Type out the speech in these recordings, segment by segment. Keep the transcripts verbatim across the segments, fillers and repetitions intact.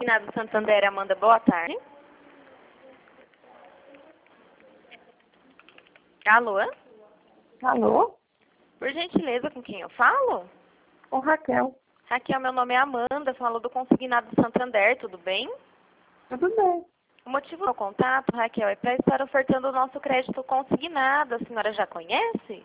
Consignado Santander, Amanda, boa tarde. Alô? Alô? Por gentileza, com quem eu falo? Com Raquel. Raquel, meu nome é Amanda, falo do Consignado Santander, tudo bem? Tudo bem. O motivo do meu contato, Raquel, é para estar ofertando o nosso crédito consignado. A senhora já conhece?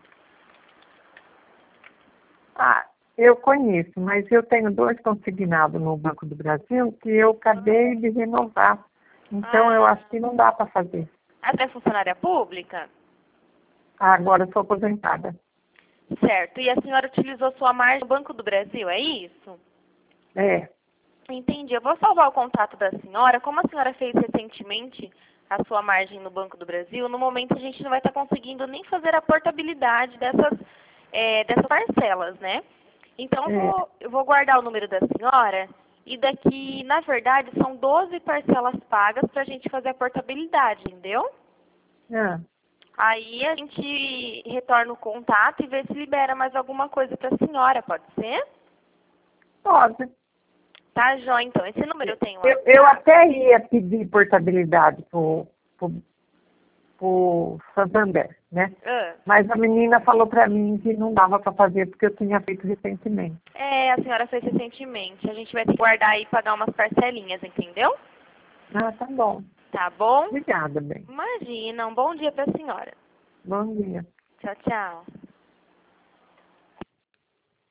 Ah, eu conheço, mas eu tenho dois consignados no Banco do Brasil que eu acabei de renovar. Então, Ah. eu acho que não dá para fazer. Até funcionária pública? Ah, agora eu sou aposentada. Certo. E a senhora utilizou sua margem no Banco do Brasil, é isso? É. Entendi. Eu vou salvar o contato da senhora. Como a senhora fez recentemente a sua margem no Banco do Brasil, no momento a gente não vai estar conseguindo nem fazer a portabilidade dessas, é, dessas parcelas, né? Então, eu É. vou, eu vou guardar o número da senhora e daqui, na verdade, são doze parcelas pagas para a gente fazer a portabilidade, entendeu? Ah, Aí a gente retorna o contato e vê se libera mais alguma coisa para a senhora, pode ser? pode. Tá, Jó, então. Esse número eu tenho Eu, eu até ia pedir portabilidade pro, pro, pro Santander, né? Ah. Mas a menina falou para mim que não dava para fazer porque eu tinha feito recentemente. É, a senhora fez recentemente. A gente vai ter que guardar e pagar umas parcelinhas, entendeu? Ah, tá bom. Tá bom? Obrigada, bem. Imagina. Um bom dia para a senhora. Bom dia. Tchau, tchau.